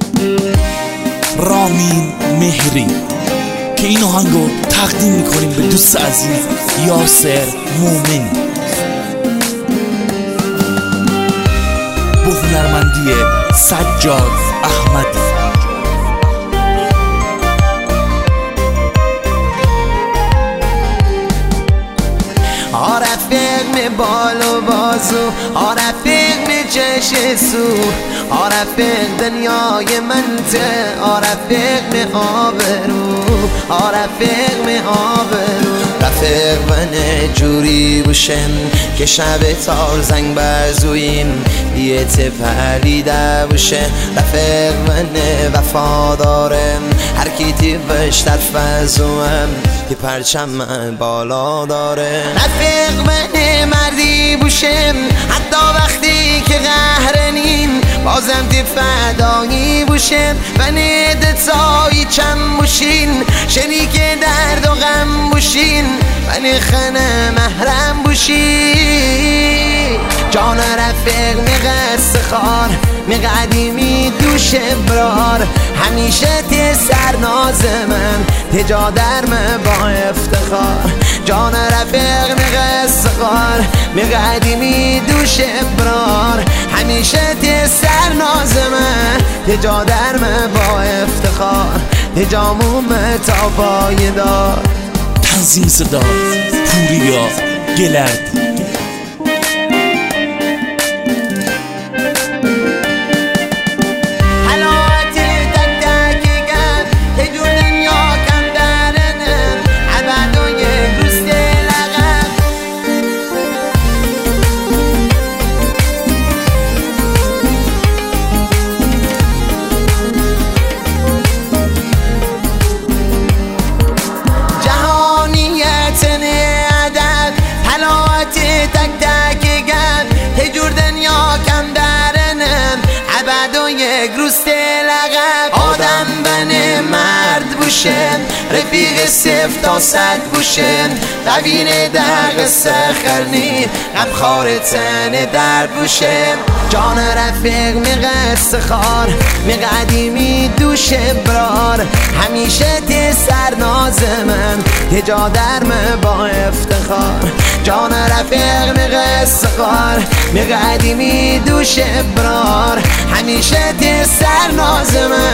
رامین مهری که این آهنگو تقدیم میکنیم به دوست عزیز یاسر مومنی با هنرمندی سجاد احمدی. رفیق می بال و بازو، رفیق می چش سو، رفیق دنیای منته، رفیق می آبرو، رفیق می آبرو. رفیق من جوری بوشن که شب تار زنگ بزوین یه پلیده بوشه. رفیق من وفادارم هر کی تیبش در فزوم که پرچم بالا داره. رفیق من مردی بوشم حتی وقتی که قهرنین بازم تی فدایی بوشم و ندتایی چم بوشین شریک درد و غم بوشین و خنه محرم بوشی. جان رفیق میقص خار می قدیمی دوش برار همیشه تی سرناز من تجا درم با افتخار. جان رفیق میقص خار می قدیمی دوش برار همیشه تی سرناز من تجا درم با افتخار. تجاموم تا پایدار. تنظیم صدا پوریا گلردی. آدم بنه مرد بوشن رفیق صفر تا صد بوشن قوین دق سخرنی غمخوار تن درد بوشن. جان رفیق میقص خار می قدیمی دوش برار همیشه تی سرناز من تجا درم با افتخار. جان رفیق میقص خار می قدیمی دوش برار همیشه تی سرناز من